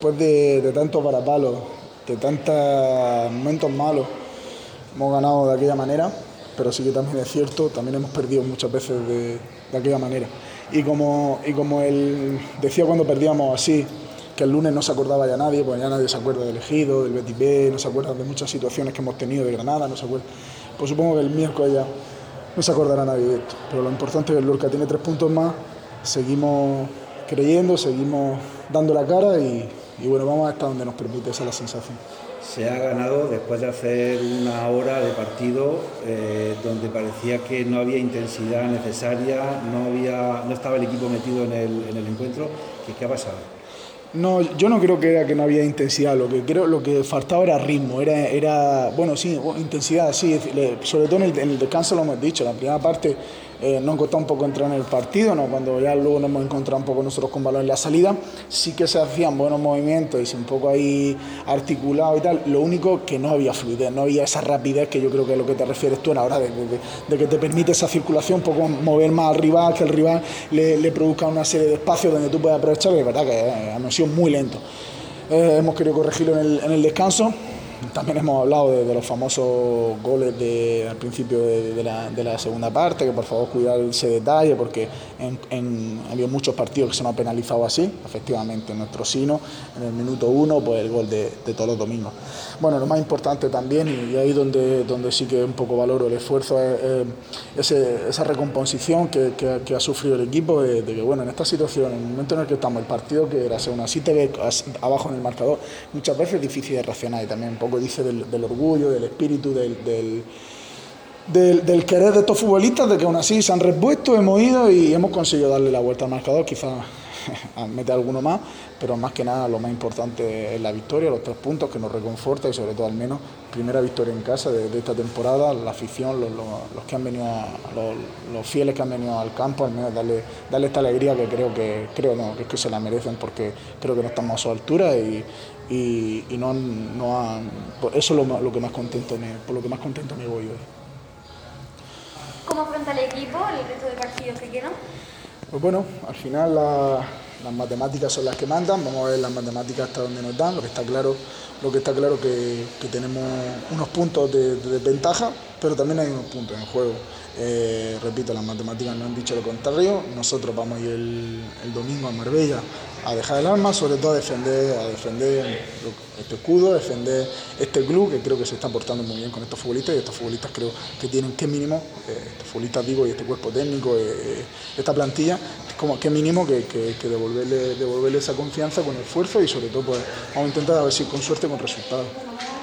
Después de tantos varapalos, de tantos momentos malos, hemos ganado de aquella manera, pero sí que también es cierto, también hemos perdido muchas veces de aquella manera. Y como él decía cuando perdíamos así, que el lunes no se acordaba ya nadie, pues ya nadie se acuerda del Ejido, del Betis B, no se acuerda de muchas situaciones que hemos tenido de Granada, no se acuerda. Pues supongo que el miércoles ya no se acordará nadie de esto. Pero lo importante es que el Lorca tiene 3 puntos más, seguimos creyendo, seguimos dando la cara y bueno, vamos hasta donde nos permite, esa es la sensación. Se ha ganado después de hacer una hora de partido donde parecía que no había intensidad necesaria, no estaba el equipo metido en el encuentro. ¿Qué ha pasado? No, yo no creo que era que no había intensidad, lo que faltaba era ritmo, bueno, sí, intensidad, sí, sobre todo en el descanso lo hemos dicho, la primera parte nos costó un poco entrar en el partido, ¿no? Cuando ya luego nos hemos encontrado un poco nosotros con balón en la salida, sí que se hacían buenos movimientos y un poco ahí articulado y tal, lo único que no había fluidez, no había esa rapidez que yo creo que es lo que te refieres tú en la hora de que te permite esa circulación, un poco mover más al rival, que el rival le produzca una serie de espacios donde tú puedas aprovechar, y es verdad que hemos sido muy lentos. Hemos querido corregirlo en el descanso. También hemos hablado de los famosos goles al principio de la segunda parte, que por favor cuidar ese detalle, porque ha habido muchos partidos que se nos ha penalizado así, efectivamente, en nuestro sino, en el minuto 1, pues el gol de todos los domingos. Bueno, lo más importante también, y ahí donde sí que un poco valoro el esfuerzo, es esa recomposición que ha sufrido el equipo, de que bueno, en esta situación, en el momento en el que estamos, el partido que era según así te ve abajo en el marcador, muchas veces es difícil de reaccionar, y también un poco dice del orgullo, del espíritu, del querer de estos futbolistas, de que aún así se han repuesto, hemos ido y hemos conseguido darle la vuelta al marcador, quizás meter alguno más, pero más que nada lo más importante es la victoria, los 3 puntos que nos reconforta, y sobre todo al menos primera victoria en casa de esta temporada, la afición, los que han venido, los fieles que han venido al campo, al menos darle esta alegría que creo que es que se la merecen, porque creo que no estamos a su altura y no han, eso es lo que más contento por lo que más contento me voy hoy. ¿Cómo afronta el equipo el resto de partidos que quedan? Pues bueno, al final las matemáticas son las que mandan, vamos a ver las matemáticas hasta donde nos dan, lo que está claro que tenemos unos puntos de desventaja, pero también hay unos puntos en juego. Repito, las matemáticas nos han dicho lo contrario, nosotros vamos a ir el domingo a Marbella a dejar el alma, sobre todo a defender este escudo, a defender este club, que creo que se está portando muy bien con estos futbolistas, y estos futbolistas creo que tienen que mínimo, estos futbolistas digo, y este cuerpo técnico, esta plantilla, como que mínimo que devolverle esa confianza con esfuerzo, y sobre todo pues vamos a intentar a ver si con suerte con resultados.